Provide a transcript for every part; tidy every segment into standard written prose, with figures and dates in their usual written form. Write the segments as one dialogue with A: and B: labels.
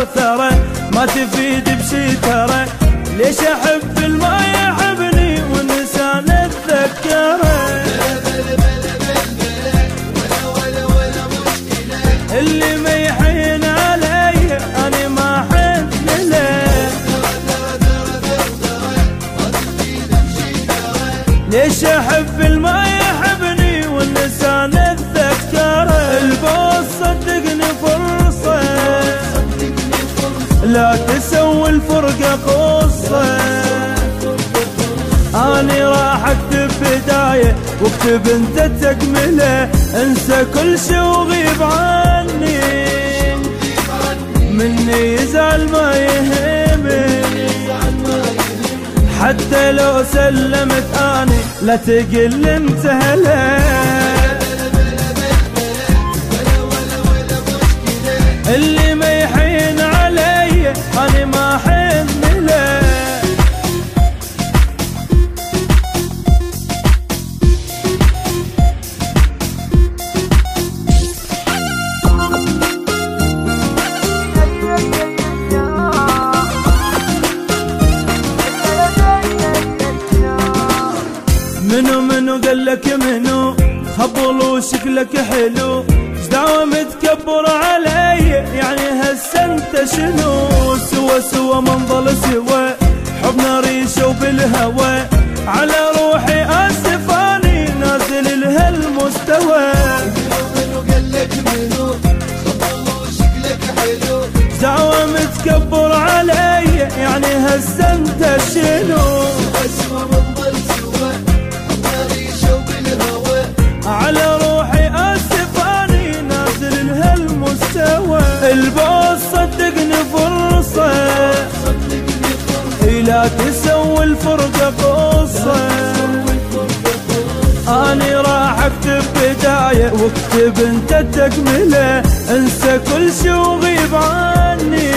A: ثرى ما تفيد بشي ترى. ليش احب الما يحبني والنسان اتذكره. اللي ما يحين علي انا ما حن له. ليش احب الما يحبني والنسان اتذكره. البوس صدقني فرصة لا تسوي الفرقة قصة. اني راح اكتب بداية واكتب انت تكملة. انسى كل شي وغيب عني مني يزعل ما يهمني. حتى لو سلمت اني لا تقل انت هلا. اللي ما يحين علي أنا ما حن له. منو قالك منو خبل وشكلك حلو. دعوة متكبر علي يعني هسه انت شنو. سوا منظل سوا حبنا ريشه وبالهوى. على روحي اسف اني نازل لهالمستوى. منو قالك منو خبل وشكلك حلو. دعوة متكبر علي يعني هسه انت شنو. سوا منظل سوا حبنا ريشه وبالهوى. على روحي اسف هالمستوى. البوس صدقني فرصة لا تسوي الفرقة قصة. اني راح اكتب بداية واكتب انت تكملة. انسى كل شي وغيب عني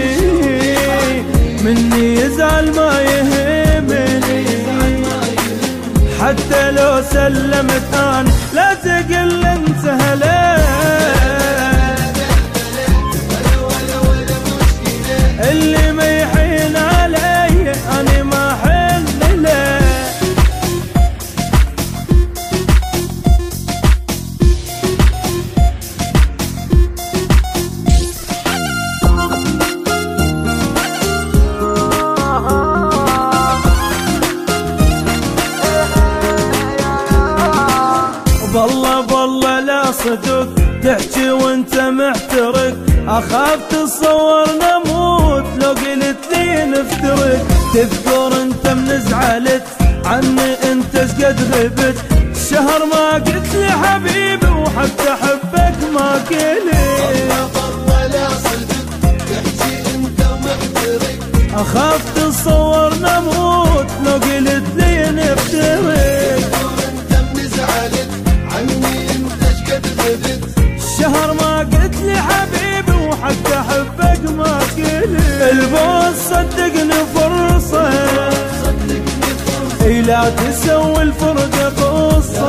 A: مني يزعل ما يهمني. حتى لو سلمت اني لا تقل انت هلا. اللي ما يحين علي أنا ما حن له. بالله لا صدق تحكي وانت محترق. اخاف تتصور نموت لو قلت لي نفترق. تذكر انت من زعلت عني انت شقد غبت. شهر ما قلت لي حبيبي وحتى احبك ما قلت. والله لا صدق تحكي انت محترق. اخاف تتصور نموت لو قلت لي نفترق. تذكر انت من زعلت عني انت شقد غبت. شهر ما قلت لي حبيبي وحتى احبك ما قلت. البوس صدقني فرصة لا تسوي الفرقة قصة.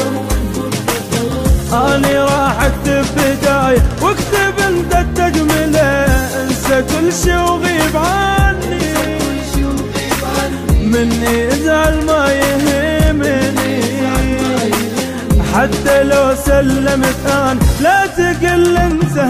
A: اني راح اكتب بداية واكتب انت التكملة. انسى كل شي وغيب عني مني يزعل ما يهمني. حتى لو سلمت أنا لا تقل انت